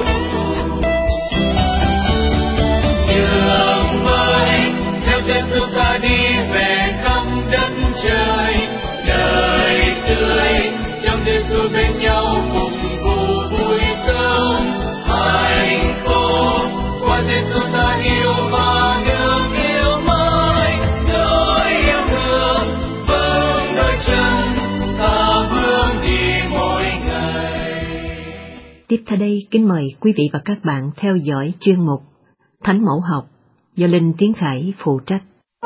Đường mới theo tên Giêsu ta đi về khắp đất trời, đời tươi trong Giêsu bên nhau cùng vui vui sống hạnh phúc. Qua Giêsu ta yêu và được yêu mãi, đôi yêu thương vững đôi chân ta bước đi mỗi ngày. Tiếp theo đây, kính mời quý vị và các bạn theo dõi chuyên mục Thánh Mẫu Học do Linh Tiến Khải phụ trách.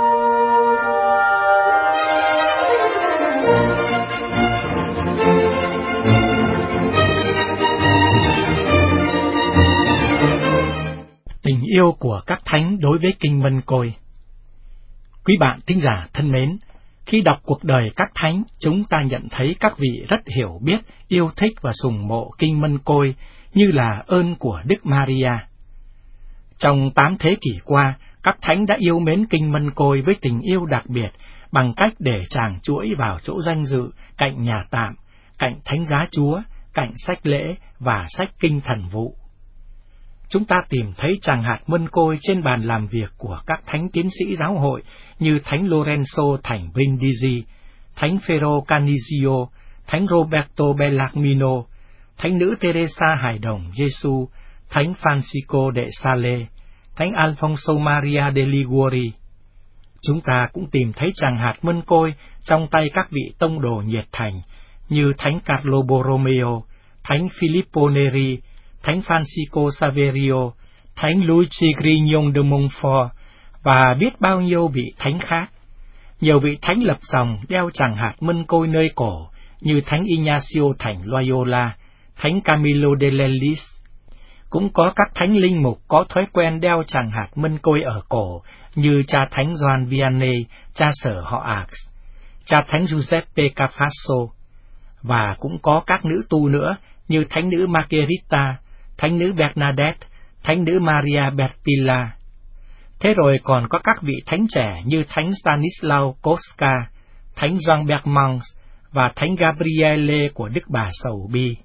Tình yêu của các thánh đối với Kinh Mân Côi. Quý bạn thính giả thân mến, khi đọc cuộc đời các thánh, chúng ta nhận thấy các vị rất hiểu biết, yêu thích và sùng mộ Kinh Mân Côi như là ơn của Đức Maria. Trong tám thế kỷ qua, các thánh đã yêu mến Kinh Mân Côi với tình yêu đặc biệt bằng cách để tràng chuỗi vào chỗ danh dự cạnh nhà tạm, cạnh Thánh Giá Chúa, cạnh sách lễ và sách Kinh Thần Vụ. Chúng ta tìm thấy tràng hạt mân côi trên bàn làm việc của các thánh tiến sĩ giáo hội như Thánh Lorenzo thành Brindisi, Thánh Ferro Canizio, Thánh Roberto Bellarmino, Thánh nữ Teresa Hải Đồng Giêsu, Thánh Francisco de Sales, Thánh Alfonso Maria de Liguori. Chúng ta cũng tìm thấy tràng hạt mân côi trong tay các vị tông đồ nhiệt thành như Thánh Carlo Borromeo, Thánh Filippo Neri, Thánh Francisco Saverio, Thánh Luigi Grignon de Montfort và biết bao nhiêu vị thánh khác. Nhiều vị thánh lập dòng đeo tràng hạt mân côi nơi cổ như Thánh Ignacio thành Loyola, Thánh Camilo de Lelis. Cũng có các thánh linh mục có thói quen đeo tràng hạt mân côi ở cổ như cha Thánh Gioan Vianney, cha sở họ Ars, cha Thánh Giuseppe Cafasso. Và cũng có các nữ tu nữa như Thánh nữ Margherita, Thánh nữ Bernadette, Thánh nữ Maria Bertilla. Thế rồi còn có các vị thánh trẻ như Thánh Stanislao Kostka, Thánh Jean Bermans và Thánh Gabriele của Đức Bà Sầu Bi.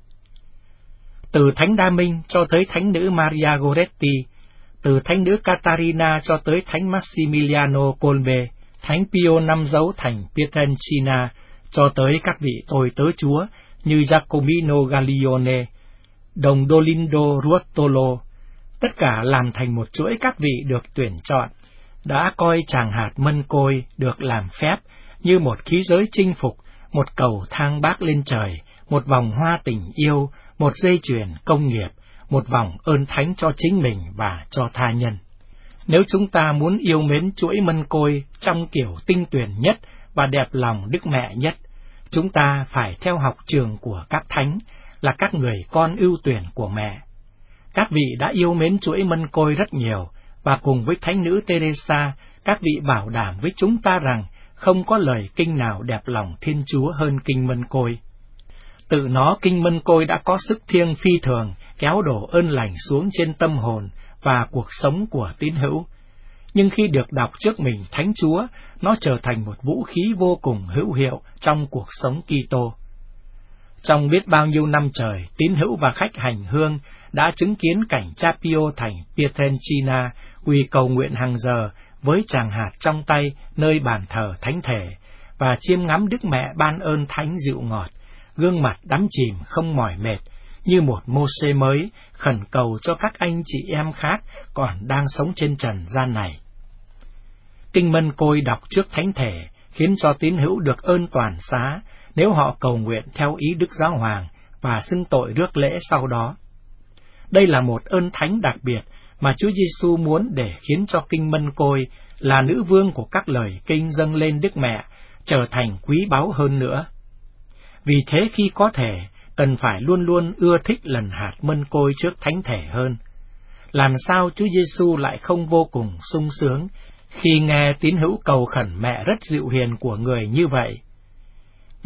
Từ Thánh Đa Minh cho tới Thánh nữ Maria Goretti, từ Thánh nữ Catarina cho tới Thánh Massimiliano Kolbe, Thánh Pio Năm Dấu thành Pietrelcina, cho tới các vị tôi tớ Chúa như Giacomino Gaglione, đồng Dolindo Ruotolo, tất cả làm thành một chuỗi các vị được tuyển chọn, đã coi tràng hạt mân côi được làm phép như một khí giới chinh phục, một cầu thang bác lên trời, một vòng hoa tình yêu, một dây chuyền công nghiệp, một vòng ơn thánh cho chính mình và cho tha nhân. Nếu chúng ta muốn yêu mến chuỗi mân côi trong kiểu tinh tuyển nhất và đẹp lòng Đức Mẹ nhất, chúng ta phải theo học trường của các thánh, là các người con ưu tuyển của mẹ. Các vị đã yêu mến chuỗi mân côi rất nhiều, và cùng với Thánh nữ Teresa, các vị bảo đảm với chúng ta rằng không có lời kinh nào đẹp lòng Thiên Chúa hơn Kinh Mân Côi. Tự nó, Kinh Mân Côi đã có sức thiêng phi thường, kéo đổ ơn lành xuống trên tâm hồn và cuộc sống của tín hữu. Nhưng khi được đọc trước mình Thánh Chúa, nó trở thành một vũ khí vô cùng hữu hiệu trong cuộc sống Kitô. Trong biết bao nhiêu năm trời, tín hữu và khách hành hương đã chứng kiến cảnh cha Pio thành Pietrelcina quỳ cầu nguyện hàng giờ với tràng hạt trong tay nơi bàn thờ thánh thể, và chiêm ngắm Đức Mẹ ban ơn thánh dịu ngọt, gương mặt đắm chìm không mỏi mệt, như một Mô-sê mới khẩn cầu cho các anh chị em khác còn đang sống trên trần gian này. Kinh Mân Côi đọc trước thánh thể khiến cho tín hữu được ơn toàn xá nếu họ cầu nguyện theo ý Đức Giáo Hoàng và xưng tội rước lễ sau đó. Đây là một ơn thánh đặc biệt mà Chúa Giêsu muốn để khiến cho Kinh Mân Côi là nữ vương của các lời kinh dâng lên Đức Mẹ trở thành quý báu hơn nữa. Vì thế khi có thể, cần phải luôn luôn ưa thích lần hạt mân côi trước thánh thể hơn. Làm sao Chúa Giêsu lại không vô cùng sung sướng khi nghe tín hữu cầu khẩn mẹ rất dịu hiền của người như vậy?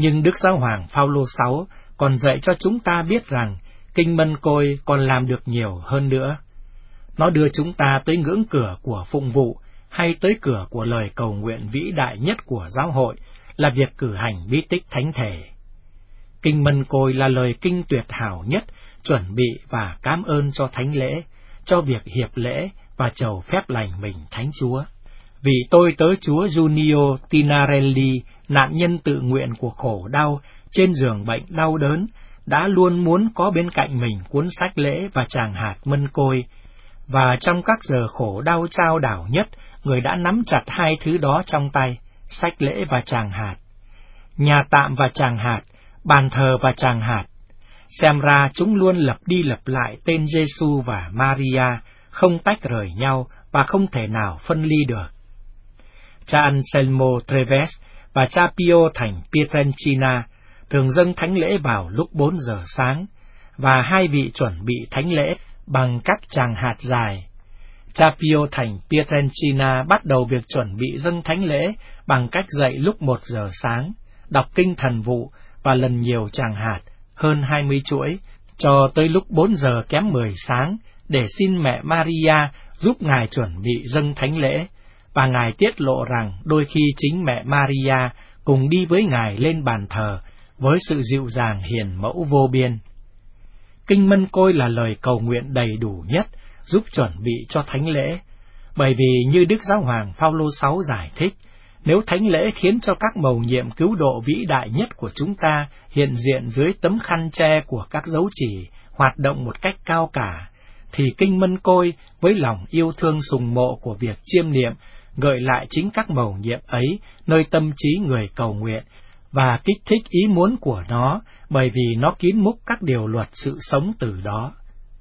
Nhưng Đức Giáo hoàng Phaolô sáu còn dạy cho chúng ta biết rằng Kinh Mân Côi còn làm được nhiều hơn nữa. Nó đưa chúng ta tới ngưỡng cửa của phụng vụ, hay tới cửa của lời cầu nguyện vĩ đại nhất của giáo hội, là việc cử hành bí tích thánh thể. Kinh Mân Côi là lời kinh tuyệt hảo nhất, chuẩn bị và cảm ơn cho thánh lễ, cho việc hiệp lễ và chầu phép lành mình Thánh Chúa. Vì tôi tớ Chúa Junio Tinarelli, nạn nhân tự nguyện của khổ đau, trên giường bệnh đau đớn, đã luôn muốn có bên cạnh mình cuốn sách lễ và tràng hạt mân côi, và trong các giờ khổ đau chao đảo nhất, người đã nắm chặt hai thứ đó trong tay, sách lễ và tràng hạt, nhà tạm và tràng hạt, bàn thờ và tràng hạt. Xem ra chúng luôn lặp đi lặp lại tên Giêsu và Maria, không tách rời nhau và không thể nào phân ly được. Cha Anselmo Treves và cha Pio thành Pietrelcina thường dâng thánh lễ vào lúc bốn giờ sáng, và hai vị chuẩn bị thánh lễ bằng các tràng hạt dài. Cha Pio thành Pietrelcina bắt đầu việc chuẩn bị dâng thánh lễ bằng cách dậy lúc một giờ sáng, đọc kinh thần vụ và lần nhiều tràng hạt, hơn hai mươi chuỗi, cho tới lúc bốn giờ kém mười sáng, để xin mẹ Maria giúp Ngài chuẩn bị dâng thánh lễ, và Ngài tiết lộ rằng đôi khi chính mẹ Maria cùng đi với Ngài lên bàn thờ, với sự dịu dàng hiền mẫu vô biên. Kinh Mân Côi là lời cầu nguyện đầy đủ nhất, giúp chuẩn bị cho thánh lễ, bởi vì như Đức Giáo hoàng Phaolô sáu giải thích, nếu thánh lễ khiến cho các mầu nhiệm cứu độ vĩ đại nhất của chúng ta hiện diện dưới tấm khăn che của các dấu chỉ, hoạt động một cách cao cả, thì Kinh Mân Côi với lòng yêu thương sùng mộ của việc chiêm niệm gợi lại chính các mầu nhiệm ấy nơi tâm trí người cầu nguyện, và kích thích ý muốn của nó, bởi vì nó kín múc các điều luật sự sống từ đó.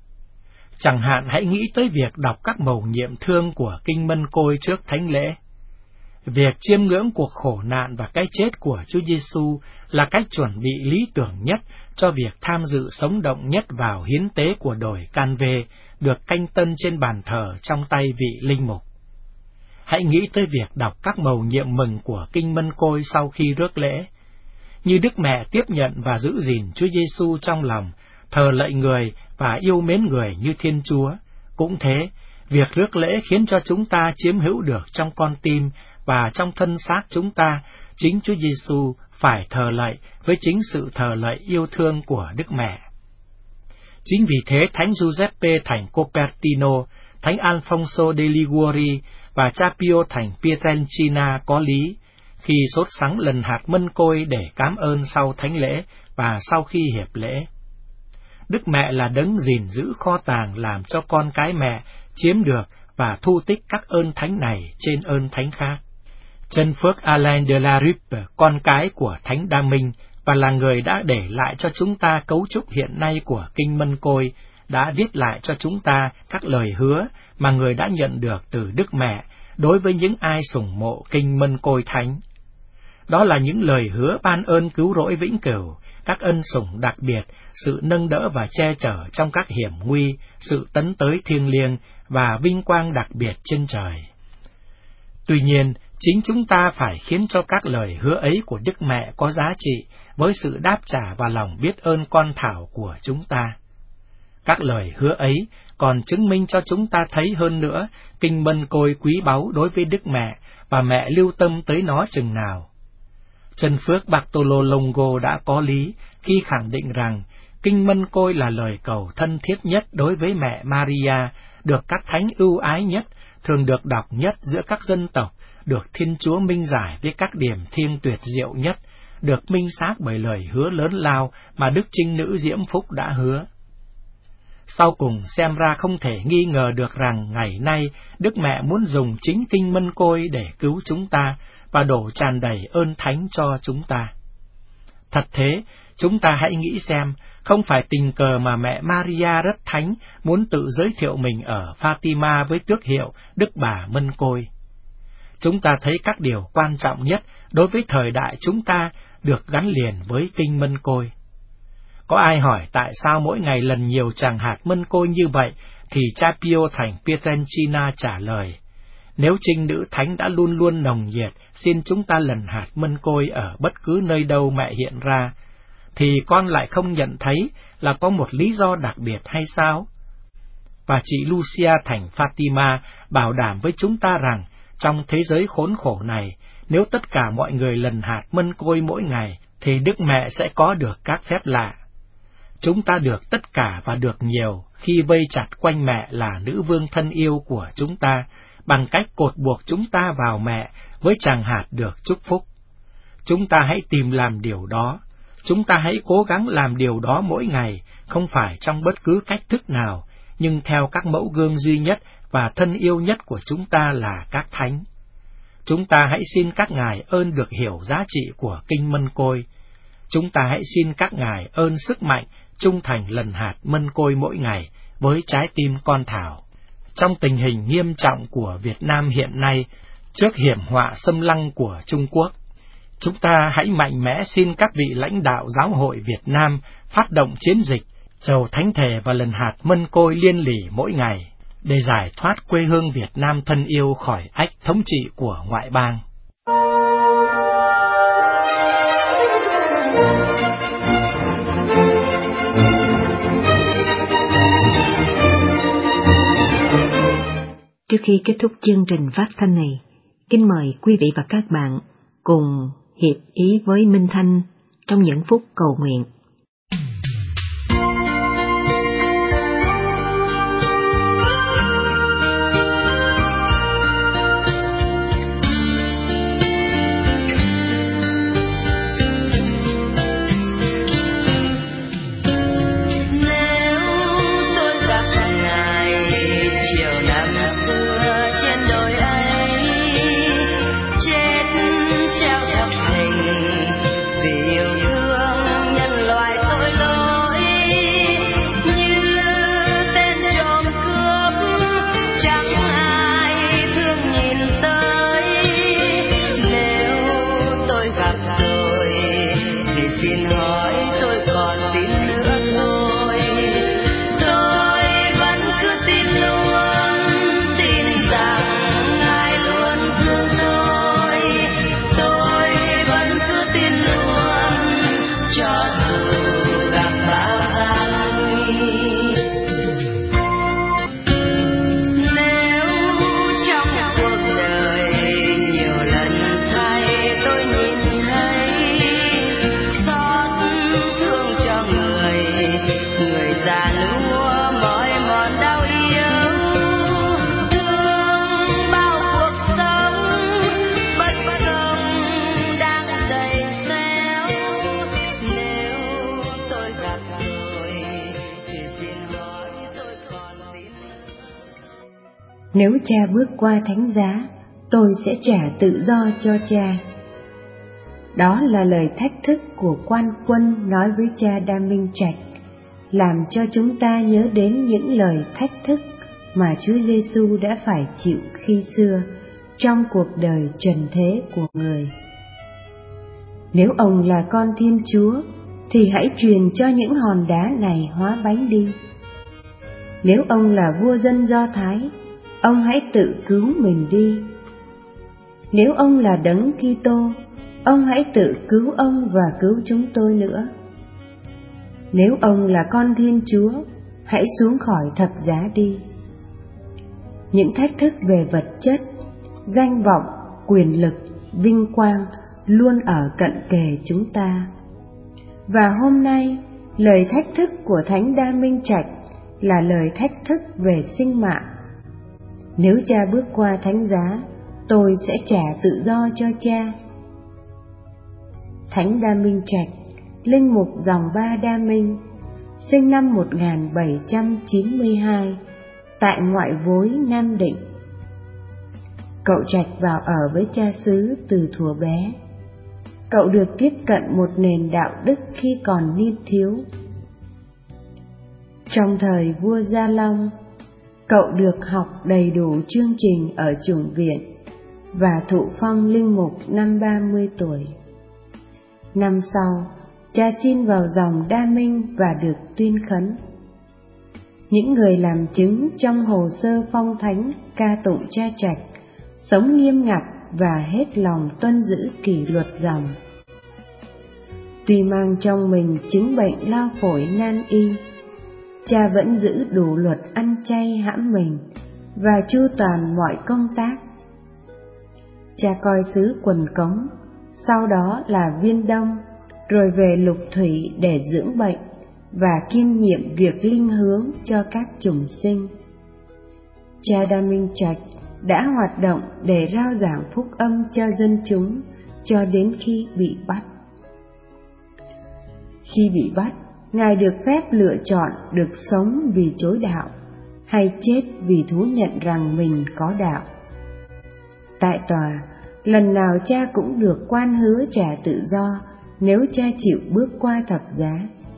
Chẳng hạn hãy nghĩ tới việc đọc các mầu nhiệm thương của Kinh Mân Côi trước thánh lễ. Việc chiêm ngưỡng cuộc khổ nạn và cái chết của Chúa Giêsu là cách chuẩn bị lý tưởng nhất cho việc tham dự sống động nhất vào hiến tế của đồi Can-vê, được canh tân trên bàn thờ trong tay vị linh mục. Hãy nghĩ tới việc đọc các mầu nhiệm mừng của Kinh Mân Côi sau khi rước lễ. Như Đức Mẹ tiếp nhận và giữ gìn Chúa Giêsu trong lòng, thờ lạy người và yêu mến người như Thiên Chúa, cũng thế, việc rước lễ khiến cho chúng ta chiếm hữu được trong con tim và trong thân xác chúng ta chính Chúa Giêsu phải thờ lạy với chính sự thờ lạy yêu thương của Đức Mẹ. Chính vì thế Thánh Giuseppe thành Cupertino, Thánh Alfonso de Liguori và cha Pio thành Pietrelcina có lý khi sốt sắng lần hạt mân côi để cảm ơn sau thánh lễ và sau khi hiệp lễ. Đức Mẹ là đấng gìn giữ kho tàng làm cho con cái mẹ chiếm được và thu tích các ơn thánh này trên ơn thánh khác. Chân phước Alain de la Ruppe, con cái của Thánh Đa Minh và là người đã để lại cho chúng ta cấu trúc hiện nay của Kinh Mân Côi, đã viết lại cho chúng ta các lời hứa mà người đã nhận được từ Đức Mẹ đối với những ai sùng mộ Kinh Mân Côi Thánh. Đó là những lời hứa ban ơn cứu rỗi vĩnh cửu, các ân sủng đặc biệt, sự nâng đỡ và che chở trong các hiểm nguy, sự tấn tới thiêng liêng và vinh quang đặc biệt trên trời. Tuy nhiên, chính chúng ta phải khiến cho các lời hứa ấy của Đức Mẹ có giá trị với sự đáp trả và lòng biết ơn con thảo của chúng ta. Các lời hứa ấy còn chứng minh cho chúng ta thấy hơn nữa Kinh Mân Côi quý báu đối với Đức Mẹ và mẹ lưu tâm tới nó chừng nào. Chân phước Bartolo Longo đã có lý khi khẳng định rằng Kinh Mân Côi là lời cầu thân thiết nhất đối với mẹ Maria, được các thánh ưu ái nhất, thường được đọc nhất giữa các dân tộc, được Thiên Chúa minh giải với các điểm thiêng tuyệt diệu nhất, được minh xác bởi lời hứa lớn lao mà Đức Trinh Nữ Diễm Phúc đã hứa. Sau cùng xem ra không thể nghi ngờ được rằng ngày nay Đức Mẹ muốn dùng chính Kinh Mân Côi để cứu chúng ta và đổ tràn đầy ơn thánh cho chúng ta. Thật thế, chúng ta hãy nghĩ xem, không phải tình cờ mà mẹ Maria rất thánh muốn tự giới thiệu mình ở Fatima với tước hiệu Đức Bà Mân Côi. Chúng ta thấy các điều quan trọng nhất đối với thời đại chúng ta được gắn liền với Kinh Mân Côi. Có ai hỏi tại sao mỗi ngày lần nhiều tràng hạt mân côi như vậy, thì cha Pio thành Pietrelcina trả lời, Nếu trinh nữ thánh đã luôn luôn nồng nhiệt xin chúng ta lần hạt mân côi ở bất cứ nơi đâu mẹ hiện ra, thì con lại không nhận thấy là có một lý do đặc biệt hay sao? Và chị Lucia thành Fatima bảo đảm với chúng ta rằng trong thế giới khốn khổ này, nếu tất cả mọi người lần hạt mân côi mỗi ngày, thì Đức Mẹ sẽ có được các phép lạ. Chúng ta được tất cả và được nhiều khi vây chặt quanh mẹ là nữ vương thân yêu của chúng ta, bằng cách cột buộc chúng ta vào mẹ với tràng hạt được chúc phúc. Chúng ta hãy tìm làm điều đó. Chúng ta hãy cố gắng làm điều đó mỗi ngày, không phải trong bất cứ cách thức nào, nhưng theo các mẫu gương duy nhất và thân yêu nhất của chúng ta là các thánh. Chúng ta hãy xin các ngài ơn được hiểu giá trị của kinh mân côi. Chúng ta hãy xin các ngài ơn sức mạnh, trung thành lần hạt mân côi mỗi ngày với trái tim con thảo. Trong tình hình nghiêm trọng của Việt Nam hiện nay, trước hiểm họa xâm lăng của Trung Quốc, chúng ta hãy mạnh mẽ xin các vị lãnh đạo giáo hội Việt Nam phát động chiến dịch chầu thánh thể và lần hạt mân côi liên lỉ mỗi ngày, để giải thoát quê hương Việt Nam thân yêu khỏi ách thống trị của ngoại bang. Trước khi kết thúc chương trình phát thanh này, kính mời quý vị và các bạn cùng hiệp ý với Minh Thanh trong những phút cầu nguyện. Nếu cha bước qua thánh giá, tôi sẽ trả tự do cho cha. Đó là lời thách thức của quan quân nói với cha Đa Minh Trạch, làm cho chúng ta nhớ đến những lời thách thức mà Chúa Giêsu đã phải chịu khi xưa trong cuộc đời trần thế của người. Nếu ông là con Thiên Chúa, thì hãy truyền cho những hòn đá này hóa bánh đi. Nếu ông là vua dân Do Thái, ông hãy tự cứu mình đi. Nếu ông là Đấng Kitô, ông hãy tự cứu ông và cứu chúng tôi nữa. Nếu ông là con Thiên Chúa, hãy xuống khỏi thập giá đi. Những thách thức về vật chất, danh vọng, quyền lực, vinh quang luôn ở cận kề chúng ta. Và hôm nay, lời thách thức của Thánh Đa Minh Trạch là lời thách thức về sinh mạng. Nếu cha bước qua thánh giá, tôi sẽ trả tự do cho cha. Thánh Đa Minh Trạch, linh mục dòng Ba Đa Minh, sinh năm một nghìn bảy trăm chín mươi hai, tại Ngoại Vối, Nam Định. Cậu Trạch vào ở với cha xứ từ thuở bé. Cậu được tiếp cận một nền đạo đức khi còn niên thiếu. Trong thời vua Gia Long, cậu được học đầy đủ chương trình ở chủng viện và thụ phong linh mục năm ba mươi tuổi. Năm sau, cha xin vào dòng Đa Minh và được tuyên khấn. Những người làm chứng trong hồ sơ phong thánh ca tụng cha Trạch sống nghiêm ngặt và hết lòng tuân giữ kỷ luật dòng. Tuy mang trong mình chứng bệnh lao phổi nan y, cha vẫn giữ đủ luật ăn chay hãm mình và chu toàn mọi công tác. Cha coi xứ Quần Cống, sau đó là Viên Đông, rồi về Lục Thủy để dưỡng bệnh và kiêm nhiệm việc linh hướng cho các chủng sinh. Cha Đa Minh Trạch đã hoạt động để rao giảng phúc âm cho dân chúng cho đến khi bị bắt. Khi bị bắt, Ngài được phép lựa chọn được sống vì chối đạo hay chết vì thú nhận rằng mình có đạo. Tại tòa, lần nào cha cũng được quan hứa trả tự do nếu cha chịu bước qua thập giá.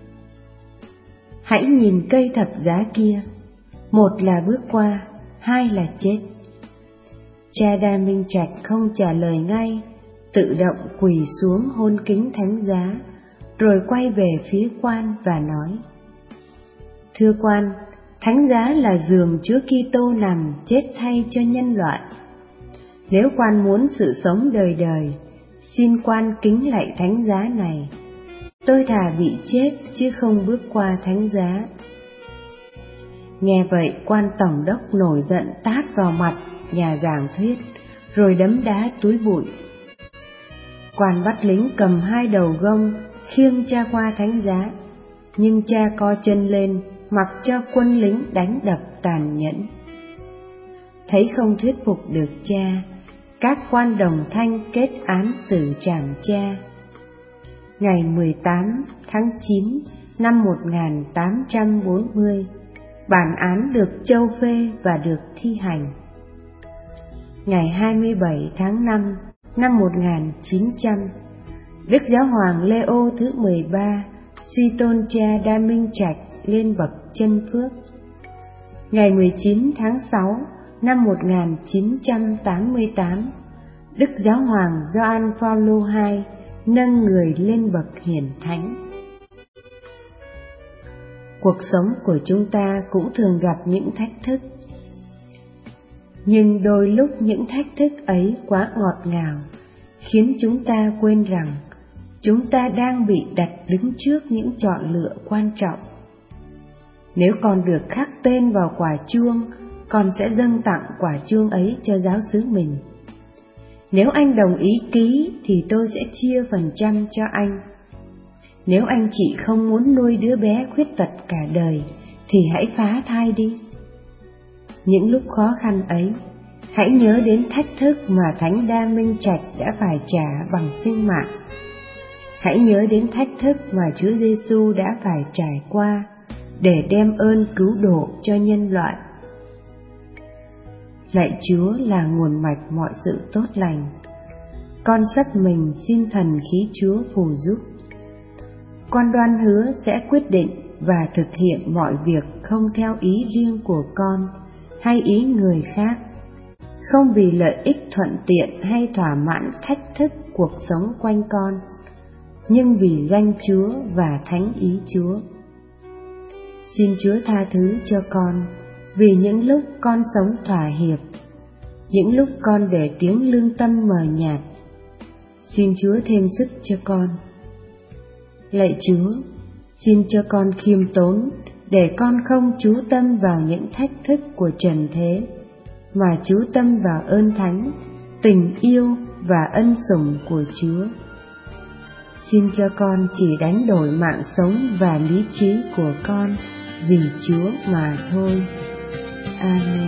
Hãy nhìn cây thập giá kia, một là bước qua, hai là chết. Cha Đa Minh Trạch không trả lời ngay, tự động quỳ xuống hôn kính thánh giá, rồi quay về phía quan và nói: Thưa quan, thánh giá là giường Chúa Kitô nằm chết thay cho nhân loại. Nếu quan muốn sự sống đời đời, xin quan kính lạy thánh giá này. Tôi thà bị chết chứ không bước qua thánh giá. Nghe vậy, quan tổng đốc nổi giận tát vào mặt nhà giảng thuyết, rồi đấm đá túi bụi. Quan bắt lính cầm hai đầu gông khiêng cha qua thánh giá, nhưng cha co chân lên mặc cho quân lính đánh đập tàn nhẫn. Thấy không thuyết phục được cha, các quan đồng thanh kết án xử trảm cha. Ngày mười tám tháng chín năm một nghìn tám trăm bốn mươi, bản án được châu phê và được thi hành. Ngày hai mươi bảy tháng năm năm một nghìn chín trăm, Đức Giáo hoàng Leo thứ mười ba suy tôn cha Đa Minh Trạch lên bậc chân phước. Ngày mười chín tháng sáu năm một nghìn chín trăm tám mươi tám, Đức Giáo hoàng Gioan Phaolô đệ nhị nâng người lên bậc hiển thánh. Cuộc sống của chúng ta cũng thường gặp những thách thức, nhưng đôi lúc những thách thức ấy quá ngọt ngào, khiến chúng ta quên rằng chúng ta đang bị đặt đứng trước những chọn lựa quan trọng. Nếu con được khắc tên vào quả chuông, con sẽ dâng tặng quả chuông ấy cho giáo xứ mình. Nếu anh đồng ý ký thì tôi sẽ chia phần trăm cho anh. Nếu anh chị không muốn nuôi đứa bé khuyết tật cả đời thì hãy phá thai đi. Những lúc khó khăn ấy, hãy nhớ đến thách thức mà Thánh Đa Minh Trạch đã phải trả bằng sinh mạng. Hãy nhớ đến thách thức mà Chúa Giêsu đã phải trải qua để đem ơn cứu độ cho nhân loại. Lạy Chúa là nguồn mạch mọi sự tốt lành. Con sắp mình xin thần khí Chúa phù giúp. Con đoan hứa sẽ quyết định và thực hiện mọi việc không theo ý riêng của con hay ý người khác, không vì lợi ích thuận tiện hay thỏa mãn thách thức cuộc sống quanh con, nhưng vì danh Chúa và thánh ý Chúa. Xin Chúa tha thứ cho con vì những lúc con sống thỏa hiệp, những lúc con để tiếng lương tâm mờ nhạt. Xin Chúa thêm sức cho con. Lạy Chúa, xin cho con khiêm tốn để con không chú tâm vào những thách thức của trần thế, mà chú tâm vào ơn thánh, tình yêu và ân sủng của Chúa. Xin cho con chỉ đánh đổi mạng sống và lý trí của con vì Chúa mà thôi. Amen.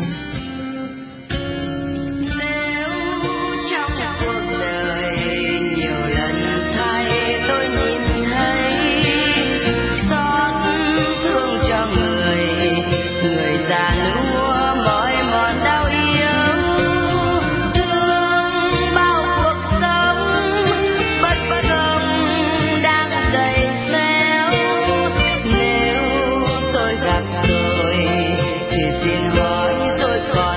Rồi thì xin hỏi tôi còn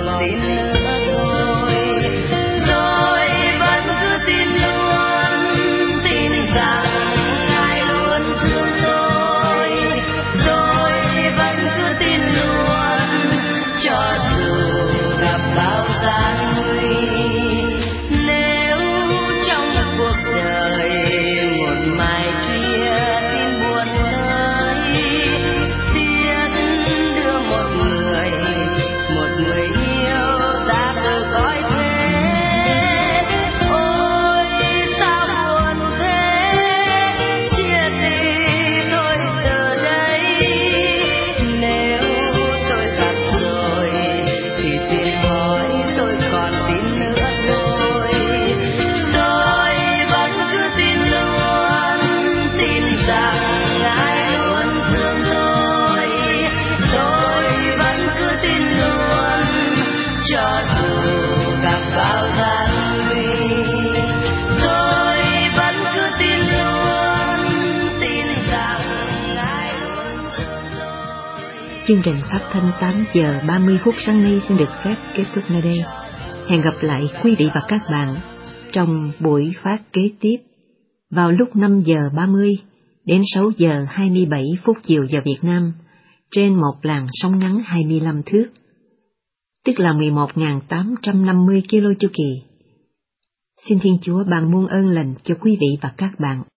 Chương trình phát thanh tám giờ ba mươi phút sáng nay xin được phép kết thúc nơi đây. Hẹn gặp lại quý vị và các bạn trong buổi phát kế tiếp vào lúc năm giờ ba mươi đến sáu giờ hai mươi bảy phút chiều giờ Việt Nam trên một làn sóng ngắn hai mươi lăm thước, tức là mười một nghìn tám trăm năm mươi ki lô chu kỳ. Xin Thiên Chúa ban muôn ơn lành cho quý vị và các bạn.